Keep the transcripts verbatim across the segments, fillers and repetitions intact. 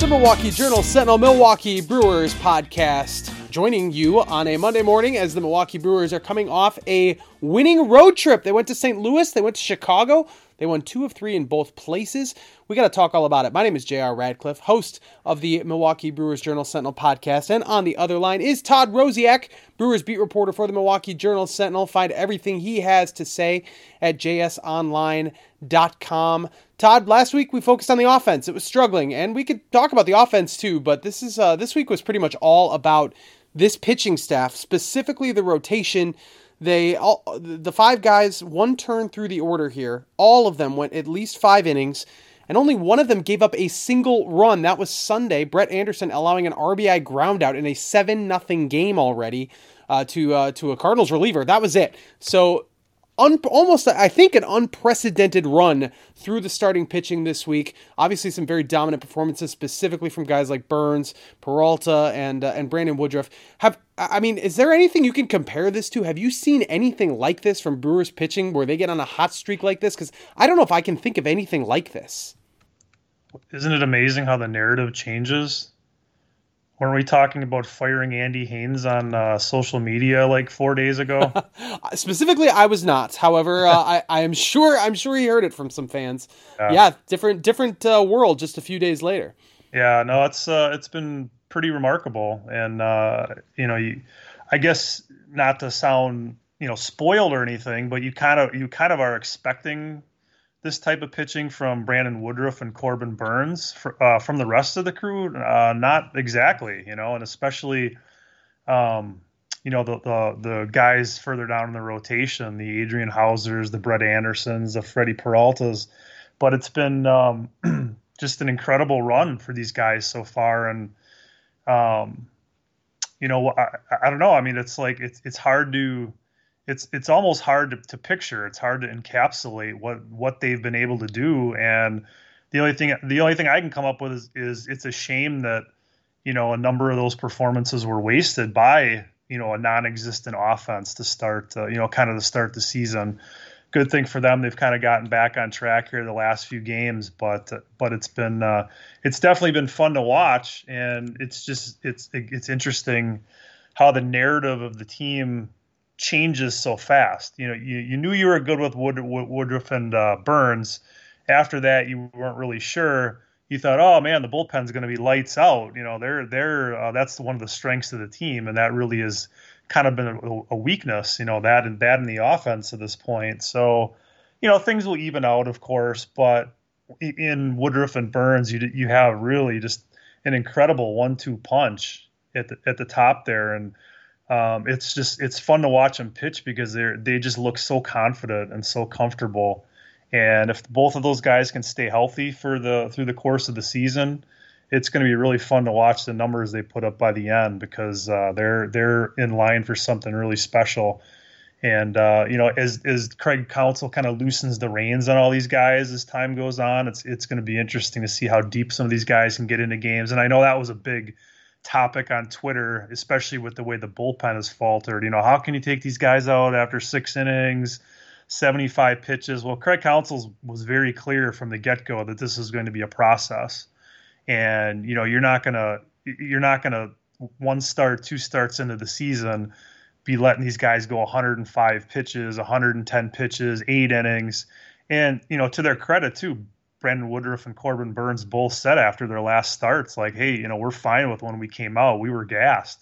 Milwaukee Journal Sentinel Milwaukee Brewers podcast, joining you on a Monday morning as the Milwaukee Brewers are coming off a winning road trip. They went to Saint Louis, they went to Chicago, they won two of three in both places. We got to talk all about it. My name is J R Radcliffe, host of the Milwaukee Brewers Journal Sentinel podcast, and on the other line is Todd Rosiak, Brewers beat reporter for the Milwaukee Journal Sentinel. Find everything he has to say at j s online dot com. Todd, last week we focused on the offense. It was struggling, and we could talk about the offense too, but this is uh, this week was pretty much all about this pitching staff, specifically the rotation. They all, the five guys, one turn through the order here, all of them went at least five innings, and only one of them gave up a single run. That was Sunday. Brett Anderson allowing an R B I ground out in a seven nothing game already uh, to uh, to a Cardinals reliever. That was it. So Un- almost, I think, an unprecedented run through the starting pitching this week. Obviously, some very dominant performances, specifically from guys like Burns, Peralta, and uh, and Brandon Woodruff. Have I mean, is there anything you can compare this to? Have you seen anything like this from Brewers pitching where they get on a hot streak like this? Because I don't know if I can think of anything like this. Isn't it amazing how the narrative changes? Weren't we talking about firing Andy Haynes on uh, social media like four days ago? Specifically, I was not. However, uh, I, I am sure I'm sure he heard it from some fans. Yeah, yeah different different uh, world just a few days later. Yeah, no, it's uh, it's been pretty remarkable, and uh, you know, you, I guess not to sound you know spoiled or anything, but you kind of you kind of are expecting this type of pitching from Brandon Woodruff and Corbin Burns for, uh, from the rest of the crew, uh, not exactly, you know, and especially, um, you know, the, the the guys further down in the rotation, the Adrian Hausers, the Brett Andersons, the Freddie Peraltas, but it's been um, just an incredible run for these guys so far, and um, you know, I, I don't know, I mean, it's like it's it's hard to. It's it's almost hard to, to picture. It's hard to encapsulate what, what they've been able to do. And the only thing the only thing I can come up with is, is it's a shame that, you know, a number of those performances were wasted by, you know, a non-existent offense to start, uh, you know, kind of to start the season. Good thing for them. They've kind of gotten back on track here the last few games, but but it's been uh, it's definitely been fun to watch. And it's just it's it's interesting how the narrative of the team changes so fast. You know, you, you knew you were good with Wood, Wood, Woodruff and uh, Burns. After that, you weren't really sure. You thought, oh man, the bullpen's going to be lights out. You know, they're they're uh, that's one of the strengths of the team, and that really has kind of been a, a weakness. You know, that and that in the offense at this point. So, you know, things will even out, of course, but in Woodruff and Burns, you you have really just an incredible one-two punch at the at the top there, and Um, it's just it's fun to watch them pitch because they they just look so confident and so comfortable. And if both of those guys can stay healthy for the through the course of the season, it's going to be really fun to watch the numbers they put up by the end because uh, they're they're in line for something really special. And uh, you know, as as Craig Counsell kind of loosens the reins on all these guys as time goes on, it's it's going to be interesting to see how deep some of these guys can get into games. And I know that was a big topic on Twitter, especially with the way the bullpen has faltered. You know, how can you take these guys out after six innings, seventy-five pitches? Well, Craig Counsell was very clear from the get-go that this is going to be a process, and you know, you're not gonna, you're not gonna one start, two starts into the season be letting these guys go one hundred five pitches, one hundred ten pitches, eight innings, and you know, to their credit too, Brandon Woodruff and Corbin Burns both said after their last starts, like, hey, you know, we're fine with when we came out. We were gassed.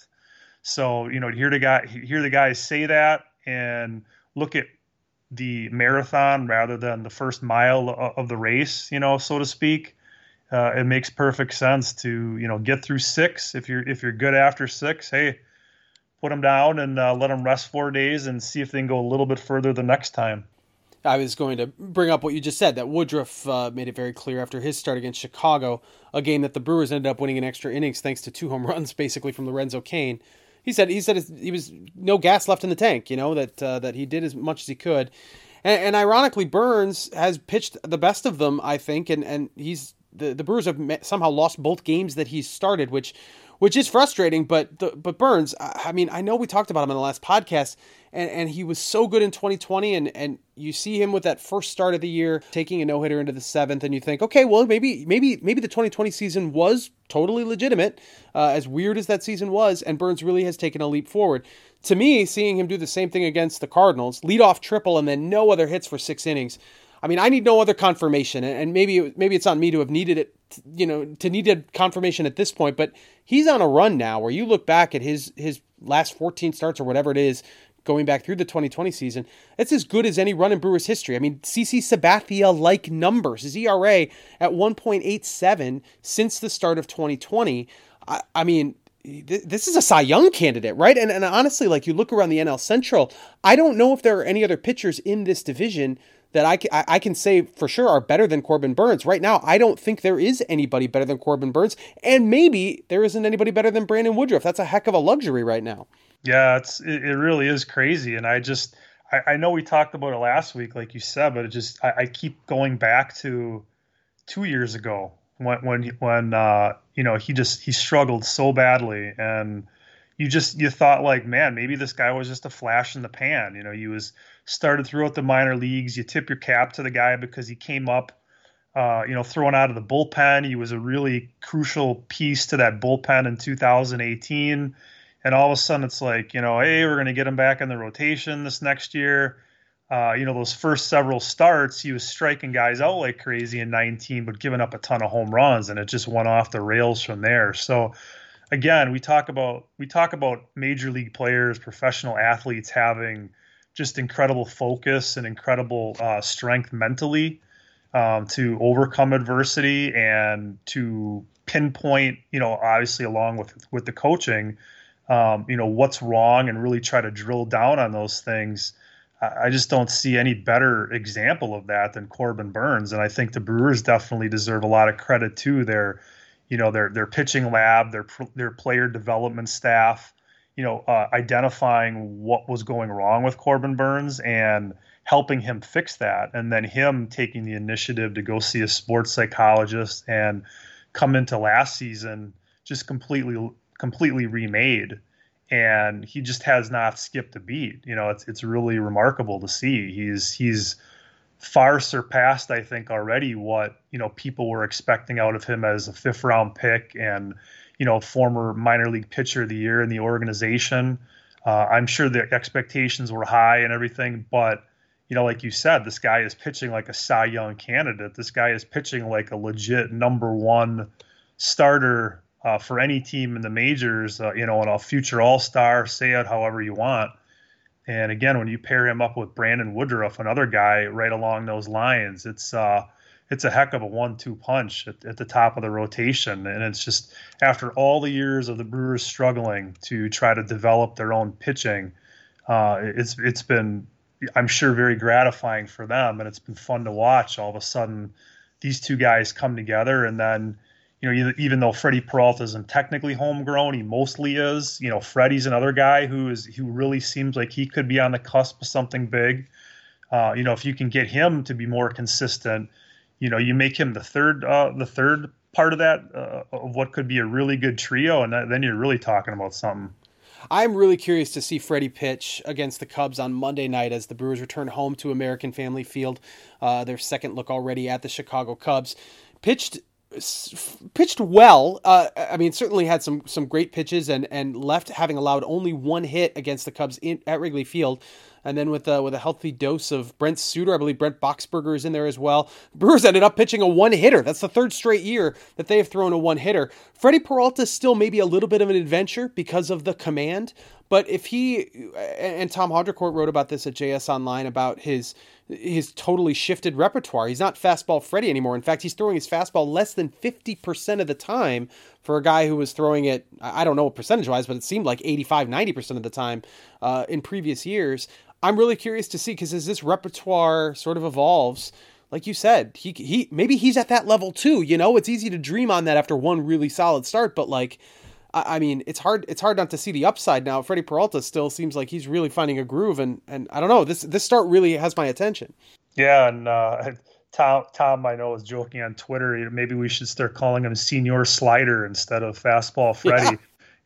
So, you know, hear the guy, hear the guys say that and look at the marathon rather than the first mile of the race, you know, so to speak. Uh, it makes perfect sense to, you know, get through six. If you're, if you're good after six, hey, put them down and uh, let them rest four days and see if they can go a little bit further the next time. I was going to bring up what you just said, that Woodruff uh, made it very clear after his start against Chicago, a game that the Brewers ended up winning in extra innings thanks to two home runs basically from Lorenzo Cain. He said he said he was no gas left in the tank, you know, that uh, that he did as much as he could. And, and ironically, Burns has pitched the best of them, I think, and, and he's the, the Brewers have met, somehow lost both games that he's started, which which is frustrating. But the, but Burns, I, I mean, I know we talked about him in the last podcast, and, and he was so good in twenty twenty, and, and you see him with that first start of the year taking a no-hitter into the seventh, and you think, okay, well, maybe maybe maybe the twenty twenty season was totally legitimate, uh, as weird as that season was, and Burns really has taken a leap forward. To me, seeing him do the same thing against the Cardinals, lead off triple and then no other hits for six innings. I mean, I need no other confirmation, and maybe maybe it's on me to have needed it, you know, to needed confirmation at this point. But he's on a run now where you look back at his his last fourteen starts or whatever it is, going back through the twenty twenty season, it's as good as any run in Brewers history. I mean, C C Sabathia-like numbers. His E R A at one point eight seven since the start of twenty twenty. I, I mean, this is a Cy Young candidate, right? And and honestly, like you look around the N L Central, I don't know if there are any other pitchers in this division that I can, I can say for sure are better than Corbin Burns. Right now, I don't think there is anybody better than Corbin Burns, and maybe there isn't anybody better than Brandon Woodruff. That's a heck of a luxury right now. Yeah, it's it, it really is crazy, and I just I, I know we talked about it last week, like you said, but it just I, I keep going back to two years ago when when when uh, you know he just he struggled so badly, and you just you thought like, man, maybe this guy was just a flash in the pan. You know, he was started throughout the minor leagues. You tip your cap to the guy because he came up, uh, you know, throwing out of the bullpen. He was a really crucial piece to that bullpen in two thousand eighteen. And all of a sudden it's like, you know, hey, we're going to get him back in the rotation this next year. Uh, you know, those first several starts, he was striking guys out like crazy in nineteen, but giving up a ton of home runs, and it just went off the rails from there. So again, we talk about we talk about major league players, professional athletes having just incredible focus and incredible uh, strength mentally um, to overcome adversity and to pinpoint, you know, obviously along with with the coaching, um, you know, what's wrong and really try to drill down on those things. I just don't see any better example of that than Corbin Burns. And I think the Brewers definitely deserve a lot of credit too. Their, you know, their, their pitching lab, their, their player development staff, you know, uh, identifying what was going wrong with Corbin Burns and helping him fix that. And then him taking the initiative to go see a sports psychologist and come into last season just completely, completely remade. And he just has not skipped a beat. You know, it's it's really remarkable to see. He's he's far surpassed, I think, already what, you know, people were expecting out of him as a fifth round pick and, you know, former minor league pitcher of the year in the organization. Uh, I'm sure the expectations were high and everything, but, you know, like you said, this guy is pitching like a Cy Young candidate. This guy is pitching like a legit number one starter Uh, for any team in the majors, uh, you know, and a future all-star, say it however you want. And again, when you pair him up with Brandon Woodruff, another guy right along those lines, it's uh, it's a heck of a one two punch at, at the top of the rotation. And it's just after all the years of the Brewers struggling to try to develop their own pitching, uh, it's it's been, I'm sure, very gratifying for them. And it's been fun to watch. All of a sudden, these two guys come together, and then, you know, even though Freddie Peralta isn't technically homegrown, he mostly is. You know, Freddie's another guy who is who really seems like he could be on the cusp of something big. Uh, you know, if you can get him to be more consistent, you know, you make him the third uh, the third part of that uh, of what could be a really good trio, and that, then you're really talking about something. I'm really curious to see Freddie pitch against the Cubs on Monday night as the Brewers return home to American Family Field. Uh, their second look already at the Chicago Cubs. Pitched. pitched well. Uh, I mean, certainly had some some great pitches and and left having allowed only one hit against the Cubs in, at Wrigley Field. And then with uh, with a healthy dose of Brent Suter, I believe Brent Boxberger is in there as well. Brewers ended up pitching a one hitter. That's the third straight year that they have thrown a one hitter. Freddie Peralta is still maybe a little bit of an adventure because of the command. But if he, and Tom Haudricourt wrote about this at J S Online about his his totally shifted repertoire. He's not fastball Freddie anymore. In fact, he's throwing his fastball less than fifty percent of the time for a guy who was throwing it, I don't know percentage-wise, but it seemed like eighty-five, ninety percent of the time uh, in previous years. I'm really curious to see, because as this repertoire sort of evolves, like you said, he he maybe he's at that level too. You know, it's easy to dream on that after one really solid start, but like, I mean, it's hard. It's hard not to see the upside now. Freddie Peralta still seems like he's really finding a groove, and and I don't know. This this start really has my attention. Yeah, and uh, Tom Tom I know is joking on Twitter. Maybe we should start calling him Senior Slider instead of Fastball Freddie.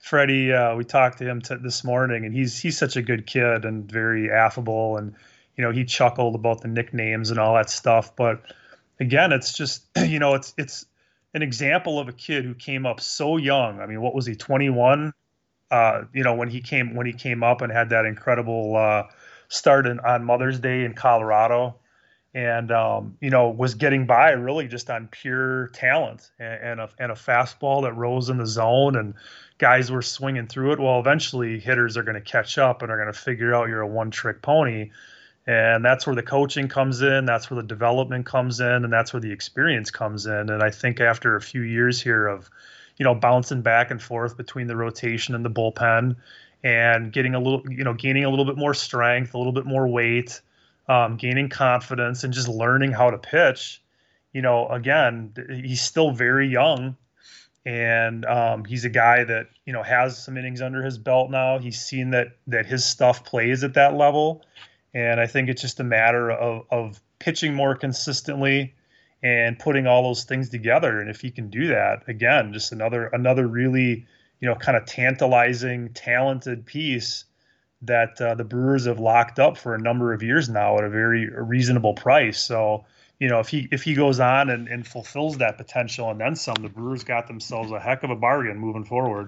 Freddie, uh, we talked to him t- this morning, and he's he's such a good kid and very affable, and you know he chuckled about the nicknames and all that stuff. But again, it's just you know it's it's an example of a kid who came up so young. I mean, what was he, twenty-one? Uh, you know when he came when he came up and had that incredible uh, start in, on Mother's Day in Colorado, and um, you know was getting by really just on pure talent and, and a and a fastball that rose in the zone, and guys were swinging through it. Well, eventually hitters are going to catch up and are going to figure out you're a one trick pony, and that's where the coaching comes in, that's where the development comes in, and that's where the experience comes in. And I think after a few years here of you know bouncing back and forth between the rotation and the bullpen, and getting a little you know gaining a little bit more strength, a little bit more weight, um, gaining confidence, and just learning how to pitch. You know, again, he's still very young, and um, he's a guy that you know has some innings under his belt now. He's seen that that his stuff plays at that level, and I think it's just a matter of of pitching more consistently and putting all those things together. And if he can do that, again, just another another really you know kind of tantalizing, talented piece that uh, the Brewers have locked up for a number of years now at a very reasonable price. So, you know, if he if he goes on and, and fulfills that potential and then some, the Brewers got themselves a heck of a bargain moving forward.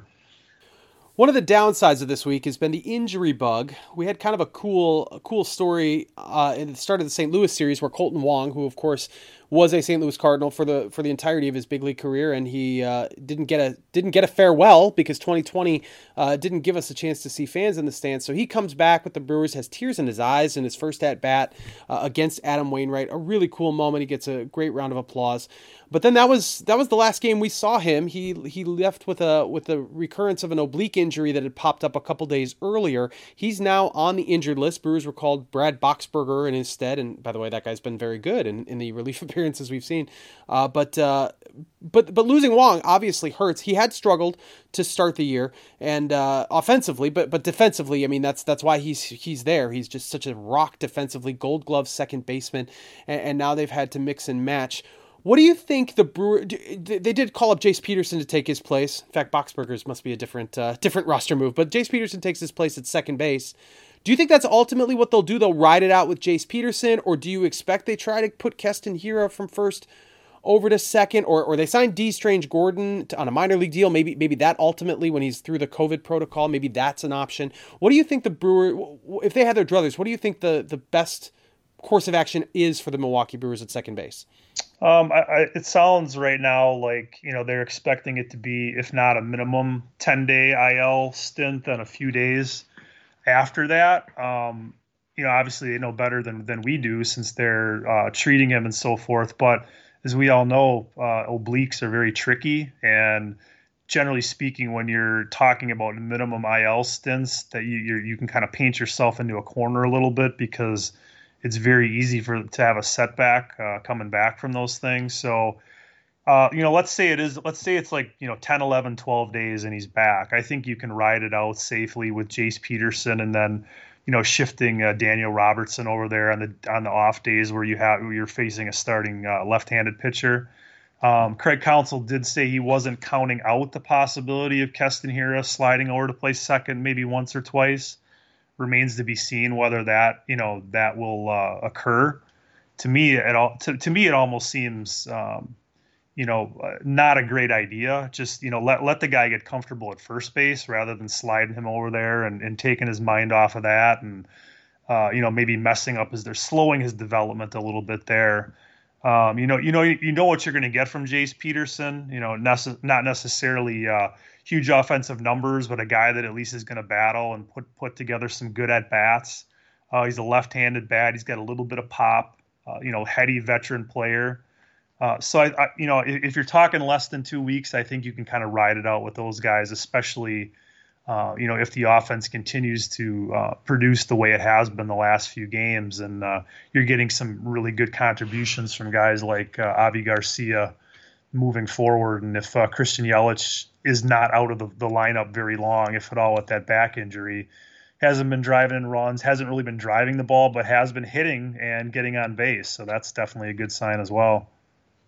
One of the downsides of this week has been the injury bug. We had kind of a cool, a cool story uh, at the start of the Saint Louis series where Colton Wong, who of course was a Saint Louis Cardinal for the for the entirety of his big league career, and he uh, didn't get a didn't get a farewell because twenty twenty uh, didn't give us a chance to see fans in the stands. So he comes back with the Brewers, has tears in his eyes in his first at bat uh, against Adam Wainwright. A really cool moment. He gets a great round of applause. But then that was that was the last game we saw him. He he left with a with a recurrence of an oblique injury that had popped up a couple days earlier. He's now on the injured list. Brewers recalled Brad Boxberger in his stead, and by the way, that guy's been very good in, in the relief appearances we've seen. Uh, but uh, but but losing Wong obviously hurts. He had struggled to start the year and uh, offensively, but but defensively, I mean that's that's why he's he's there. He's just such a rock defensively, Gold Glove second baseman, and, and now they've had to mix and match. What do you think the Brewer? They did call up Jace Peterson to take his place. In fact, Boxberger's must be a different uh, different roster move, but Jace Peterson takes his place at second base. Do you think that's ultimately what they'll do? They'll ride it out with Jace Peterson, or do you expect they try to put Keston Hiura from first over to second, or or they sign D. Strange Gordon to, on a minor league deal? Maybe maybe that ultimately, when he's through the COVID protocol, maybe that's an option. What do you think the Brewer, if they had their druthers, what do you think the the best course of action is for the Milwaukee Brewers at second base? Um, I, I, it sounds right now like you know they're expecting it to be, if not a minimum ten day I L stint, then a few days after that. Um, you know, obviously they know better than than we do since they're uh, treating him and so forth. But as we all know, uh, obliques are very tricky, and generally speaking, when you're talking about minimum I L stints, that you you're, you can kind of paint yourself into a corner a little bit because it's very easy for to have a setback uh, coming back from those things. So, uh, you know, let's say it is, let's say it's like, you know, ten, eleven, twelve days and he's back. I think you can ride it out safely with Jace Peterson, and then, you know, shifting uh, Daniel Robertson over there on the, on the off days where you have, where you're facing a starting uh, left-handed pitcher. Um, Craig Counsell did say he wasn't counting out the possibility of Keston Hiura sliding over to play second, maybe once or twice. Remains to be seen whether that you know that will uh, occur. To me, it all to, to me it almost seems um, you know uh, not a great idea. Just you know let let the guy get comfortable at first base rather than sliding him over there and, and taking his mind off of that, and uh, you know maybe messing up as they're slowing his development a little bit there. Um, you know you know you know what you're going to get from Jace Peterson. You know nece- not necessarily. Uh, huge offensive numbers, but a guy that at least is going to battle and put put together some good at bats. Uh, he's a left-handed bat. He's got a little bit of pop. Uh, you know, heady veteran player. Uh, so I, I, you know, if, if you're talking less than two weeks, I think you can kind of ride it out with those guys, especially, uh, you know, if the offense continues to uh, produce the way it has been the last few games, and uh, you're getting some really good contributions from guys like uh, Avi Garcia moving forward. And if uh, Christian Yelich is not out of the, the lineup very long, if at all, with that back injury, hasn't been driving in runs, hasn't really been driving the ball, but has been hitting and getting on base. So that's definitely a good sign as well.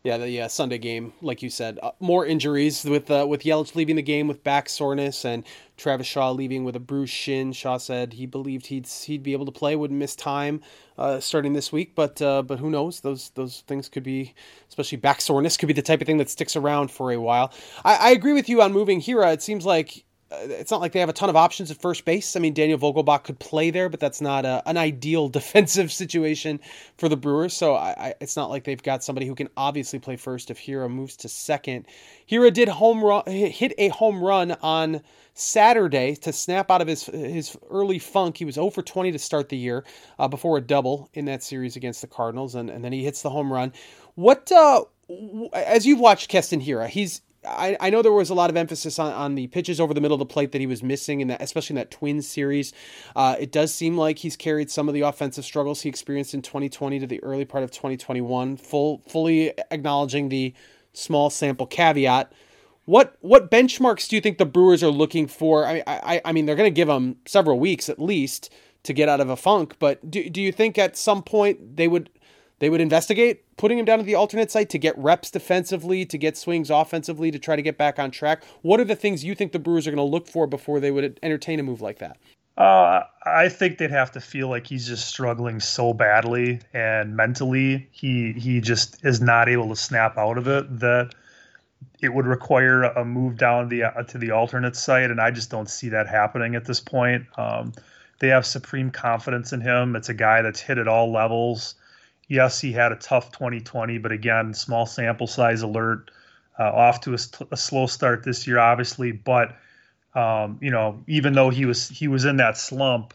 Yeah, the uh, Sunday game, like you said, uh, more injuries with uh, with Yelich leaving the game with back soreness and Travis Shaw leaving with a bruised shin. Shaw said he believed he'd he'd be able to play, wouldn't miss time uh, starting this week, but uh, but who knows? Those those things could be, especially back soreness, could be the type of thing that sticks around for a while. I, I agree with you on moving Hira. It seems like it's not like they have a ton of options at first base. I mean, Daniel Vogelbach could play there, but that's not a, an ideal defensive situation for the Brewers. So I, I, it's not like they've got somebody who can obviously play first if Hira moves to second. Hira did home run, hit a home run on Saturday to snap out of his his early funk. He was oh for twenty to start the year uh, before a double in that series against the Cardinals, and, and then he hits the home run. What, uh, as you've watched Keston Hira, he's I, I know there was a lot of emphasis on, on the pitches over the middle of the plate that he was missing, in that, especially in that Twins series. Uh, it does seem like he's carried some of the offensive struggles he experienced in twenty twenty to the early part of twenty twenty-one, full, fully acknowledging the small sample caveat. What what benchmarks do you think the Brewers are looking for? I I, I mean, they're going to give him several weeks at least to get out of a funk, but do do you think at some point they would they would investigate putting him down at the alternate site to get reps defensively, to get swings offensively, to try to get back on track? What are the things you think the Brewers are going to look for before they would entertain a move like that? Uh, I think they'd have to feel like he's just struggling so badly, and mentally he he just is not able to snap out of it, that it would require a move down the uh, to the alternate site, and I just don't see that happening at this point. Um, they have supreme confidence in him. It's a guy that's hit at all levels. Yes, he had a tough twenty twenty, but again, small sample size alert, uh, off to a, a slow start this year, obviously. But um, you know, even though he was he was in that slump,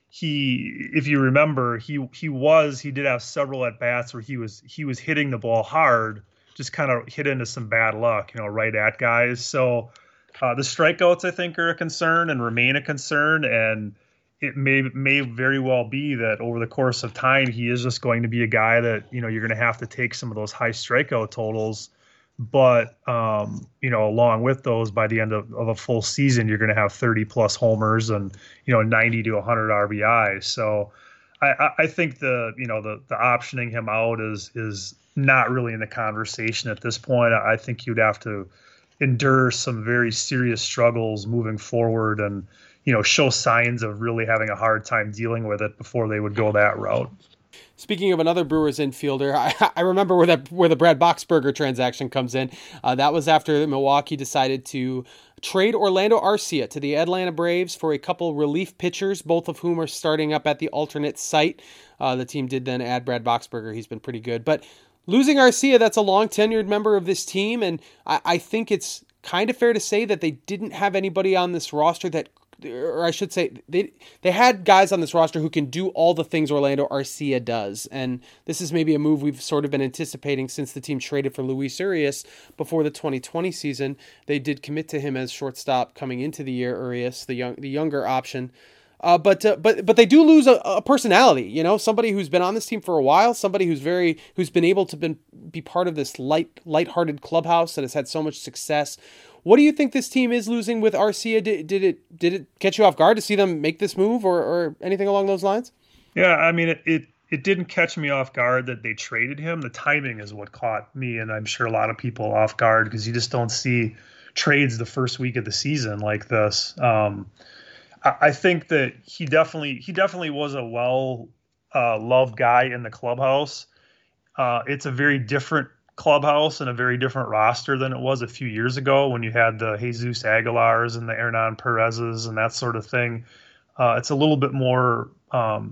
he, if you remember, he he was he did have several at bats where he was he was hitting the ball hard, just kind of hit into some bad luck, you know, right at guys. So uh, the strikeouts, I think, are a concern and remain a concern, and it may may very well be that over the course of time, he is just going to be a guy that, you know, you're going to have to take some of those high strikeout totals. But, um, you know, along with those, by the end of, of a full season, you're going to have thirty plus homers and, you know, ninety to one hundred R B Is. So I, I think the, you know, the, the optioning him out is, is not really in the conversation at this point. I think you'd have to endure some very serious struggles moving forward and, you know, show signs of really having a hard time dealing with it before they would go that route. Speaking of another Brewers infielder, I, I remember where that where the Brad Boxberger transaction comes in. Uh, that was after Milwaukee decided to trade Orlando Arcia to the Atlanta Braves for a couple relief pitchers, both of whom are starting up at the alternate site. Uh, the team did then add Brad Boxberger. He's been pretty good. But losing Arcia, that's a long-tenured member of this team, and I, I think it's kind of fair to say that they didn't have anybody on this roster that, or I should say, they they had guys on this roster who can do all the things Orlando Arcia does. And this is maybe a move we've sort of been anticipating since the team traded for Luis Urias before the twenty twenty season. They did commit to him as shortstop coming into the year, Urias, the young the younger option. Uh, but uh, but but they do lose a, a personality, you know, somebody who's been on this team for a while, somebody who's very who's been able to been, be part of this light lighthearted clubhouse that has had so much success. What do you think this team is losing with Arcia? Did, did it did it catch you off guard to see them make this move, or, or anything along those lines? Yeah, I mean, it, it it didn't catch me off guard that they traded him. The timing is what caught me, and I'm sure a lot of people off guard, because you just don't see trades the first week of the season like this. Um, I, I think that he definitely he definitely was a well uh, loved guy in the clubhouse. Uh, it's a very different clubhouse and a very different roster than it was a few years ago when you had the Jesus Aguilars and the Hernan Perez's and that sort of thing. Uh, it's a little bit more um,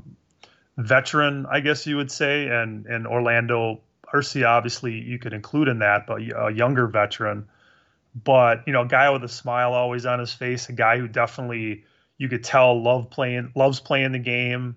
veteran, I guess you would say, and and Orlando Arcia, obviously you could include in that, but a younger veteran. But, you know, a guy with a smile always on his face, a guy who definitely you could tell love playing, loves playing the game.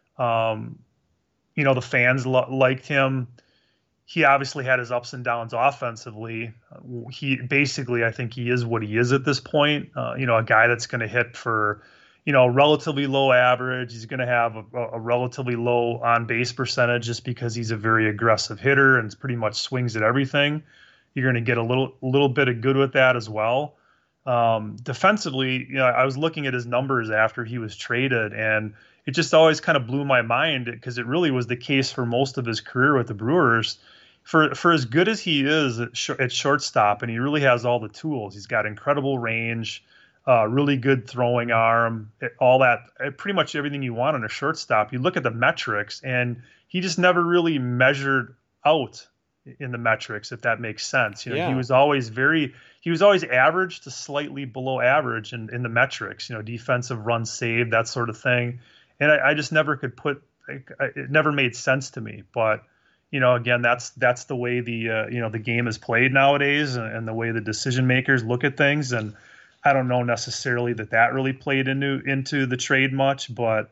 Um, you know, the fans lo- liked him. He obviously had his ups and downs offensively. He basically, I think he is what he is at this point. Uh, you know, a guy that's going to hit for, you know, relatively low average. He's going to have a, a relatively low on base percentage just because he's a very aggressive hitter and pretty much swings at everything. You're going to get a little, little bit of good with that as well. Um, defensively, you know, I was looking at his numbers after he was traded, and it just always kind of blew my mind because it really was the case for most of his career with the Brewers. for for as good as he is at, sh- at shortstop, and he really has all the tools. He's got incredible range, uh, really good throwing arm, all that, pretty much everything you want on a shortstop. You look at the metrics, and he just never really measured out in the metrics, if that makes sense. You know, Yeah. he was always very, he was always average to slightly below average in, in the metrics, you know, defensive runs saved, that sort of thing. And I, I just never could put, it never made sense to me. But, you know, again, that's, that's the way the, uh, you know, the game is played nowadays, and, and the way the decision makers look at things. And I don't know necessarily that that really played into, into the trade much, but,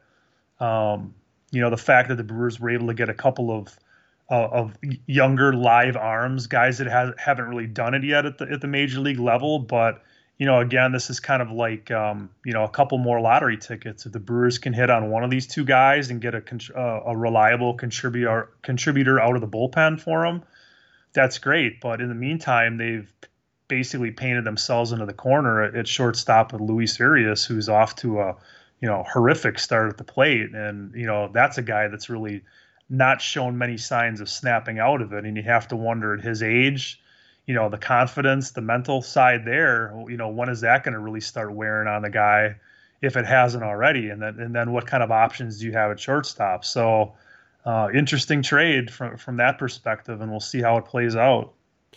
um, you know, the fact that the Brewers were able to get a couple of, Uh, of younger live arms, guys that has, haven't really done it yet at the at the major league level. But, you know, again, this is kind of like, um, you know, a couple more lottery tickets. If the Brewers can hit on one of these two guys and get a uh, a reliable contributor contributor out of the bullpen for them, that's great. But in the meantime, they've basically painted themselves into the corner at, at shortstop with Luis Urias, who's off to a, you know, horrific start at the plate. And, you know, that's a guy that's really not shown many signs of snapping out of it. And you have to wonder at his age, you know, the confidence, the mental side there, you know, when is that going to really start wearing on the guy if it hasn't already? And then, and then what kind of options do you have at shortstop? So uh, interesting trade from, from that perspective, and we'll see how it plays out.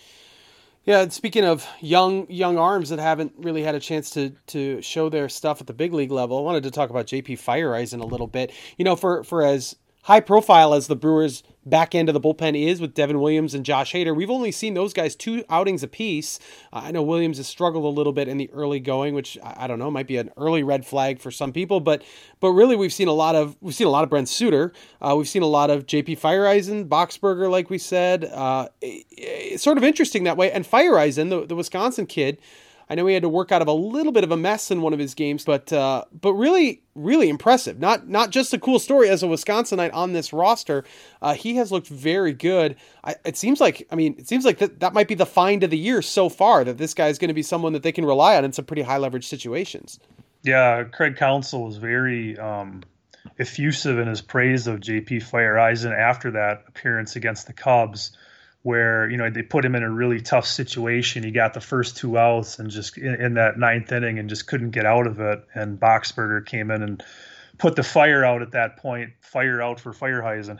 Yeah, and speaking of young young arms that haven't really had a chance to to show their stuff at the big league level, I wanted to talk about J P Feyereisen a little bit. You know, for, for as high profile as the Brewers' back end of the bullpen is with Devin Williams and Josh Hader, we've only seen those guys two outings apiece. Uh, I know Williams has struggled a little bit in the early going, which I, I don't know, might be an early red flag for some people, but but really we've seen a lot of we've seen a lot of Brent Suter. Uh, we've seen a lot of J P Feyereisen, Boxberger, like we said. Uh, it, it's sort of interesting that way. And Feyereisen, the, the Wisconsin kid, I know he had to work out of a little bit of a mess in one of his games, but uh, but really, really impressive. Not not just a cool story as a Wisconsinite on this roster. Uh, he has looked very good. I, it seems like, I mean, it seems like that, that might be the find of the year so far, that this guy is going to be someone that they can rely on in some pretty high leverage situations. Yeah, Craig Counsell was very um, effusive in his praise of J P Feyereisen after that appearance against the Cubs, where, you know, they put him in a really tough situation. He got the first two outs and just in, in that ninth inning and just couldn't get out of it. And Boxberger came in and put the fire out at that point, fire out for Feyereisen.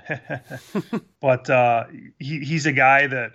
But uh, he, he's a guy that,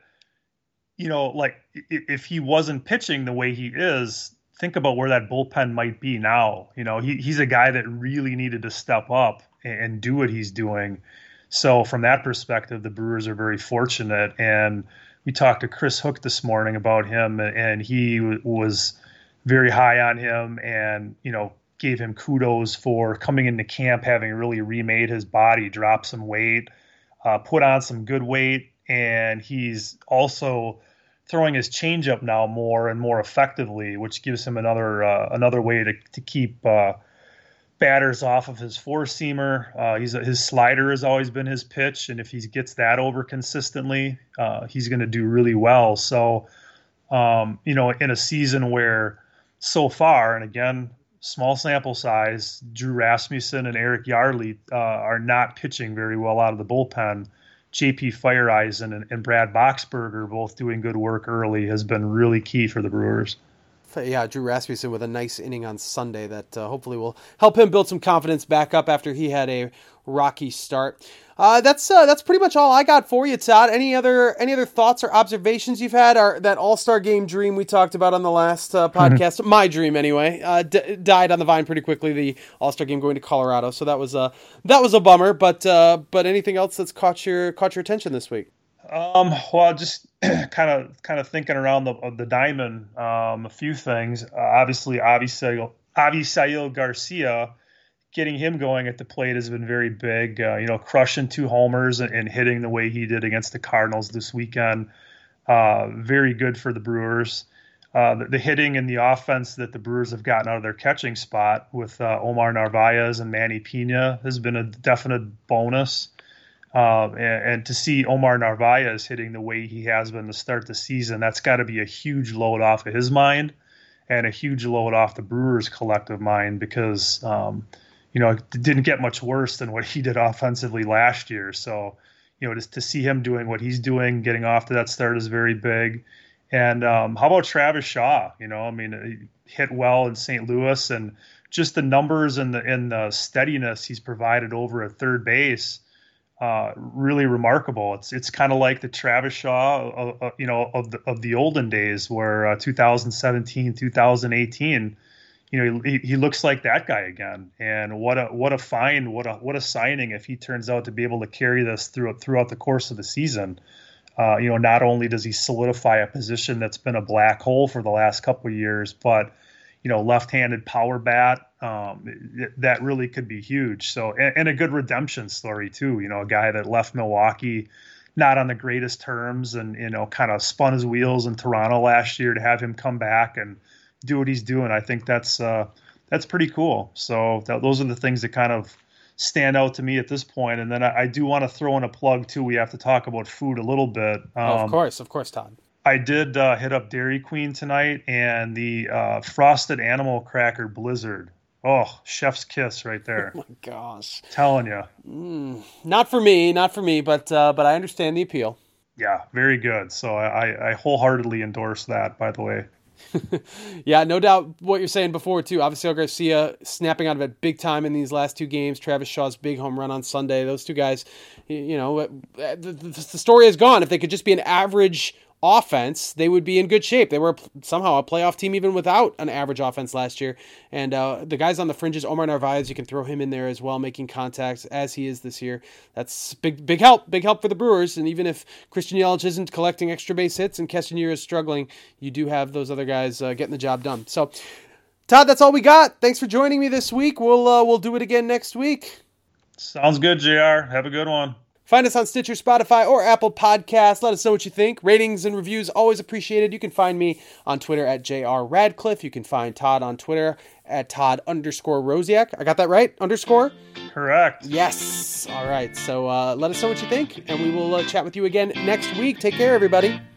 you know, like if, if he wasn't pitching the way he is, think about where that bullpen might be now. You know, he, he's a guy that really needed to step up and, and do what he's doing. So from that perspective, the Brewers are very fortunate. And we talked to Chris Hook this morning about him, and he w- was very high on him and, you know, gave him kudos for coming into camp, having really remade his body, dropped some weight, uh, put on some good weight. And he's also throwing his changeup now more and more effectively, which gives him another, uh, another way to, to keep, uh, batters off of his four-seamer. Uh, he's his slider has always been his pitch, and if he gets that over consistently, uh, he's going to do really well. So, um, you know, in a season where so far, and again, small sample size, Drew Rasmussen and Eric Yardley uh, are not pitching very well out of the bullpen. J P Feyereisen and, and Brad Boxberger both doing good work early has been really key for the Brewers. Yeah, Drew Rasmussen with a nice inning on Sunday that uh, hopefully will help him build some confidence back up after he had a rocky start. Uh, that's uh, that's pretty much all I got for you, Todd. Any other any other thoughts or observations you've had? Our, that All-Star Game dream we talked about on the last uh, podcast, mm-hmm. my dream anyway, uh, d- died on the vine pretty quickly. The All-Star Game going to Colorado, so that was a that was a bummer. But uh, but anything else that's caught your caught your attention this week? Um, well, just kind of kind of thinking around the the diamond, um, a few things. Uh, obviously, Avisail, Avisail Garcia, getting him going at the plate has been very big. Uh, you know, crushing two homers and, and hitting the way he did against the Cardinals this weekend. Uh, very good for the Brewers. Uh, the, the hitting and the offense that the Brewers have gotten out of their catching spot with uh, Omar Narvaez and Manny Pena has been a definite bonus. Um, and, and to see Omar Narvaez hitting the way he has been to start the season, that's got to be a huge load off of his mind and a huge load off the Brewers' collective mind because, um, you know, it didn't get much worse than what he did offensively last year. So, you know, just to see him doing what he's doing, getting off to that start is very big. And um, how about Travis Shaw? You know, I mean, he hit well in Saint Louis, and just the numbers and the and the steadiness he's provided over at third base, uh, really remarkable. It's it's kind of like the Travis Shaw, uh, uh, you know, of the of the olden days, where uh, two thousand seventeen, two thousand eighteen, you know, he, he looks like that guy again. And what a what a find, what a what a signing if he turns out to be able to carry this through throughout the course of the season. Uh, you know, not only does he solidify a position that's been a black hole for the last couple of years, but, you know, left-handed power bat, um, it, that really could be huge. So, and, and a good redemption story too. You know, a guy that left Milwaukee not on the greatest terms, and, you know, kind of spun his wheels in Toronto last year, to have him come back and do what he's doing. I think that's uh, that's pretty cool. So th- those are the things that kind of stand out to me at this point. And then I, I do want to throw in a plug too. We have to talk about food a little bit. Um, oh, of course, of course, Todd. I did uh, hit up Dairy Queen tonight, and the uh, Frosted Animal Cracker Blizzard. Oh, chef's kiss right there. Oh my gosh. Telling you. Mm, not for me, not for me, but uh, but I understand the appeal. Yeah, very good. So I, I wholeheartedly endorse that, by the way. Yeah, no doubt what you're saying before, too. Obviously, Garcia snapping out of it big time in these last two games. Travis Shaw's big home run on Sunday. Those two guys, you know, the, the, the story is gone. If they could just be an average offense, they would be in good shape. They were somehow a playoff team even without an average offense last year. And uh, the guys on the fringes, Omar Narvaez, you can throw him in there as well, making contacts as he is this year. That's big, big help, big help for the Brewers. And even if Christian Yelich isn't collecting extra base hits and Castanier is struggling, you do have those other guys uh, getting the job done. So, Todd, that's all we got. Thanks for joining me this week. We'll uh, we'll do it again next week. Sounds good, J R. Have a good one. Find us on Stitcher, Spotify, or Apple Podcasts. Let us know what you think. Ratings and reviews always appreciated. You can find me on Twitter at J R Radcliffe. You can find Todd on Twitter at Todd underscore Rosiak. I got that right? Underscore? Correct. Yes. All right. So uh, let us know what you think, and we will uh, chat with you again next week. Take care, everybody.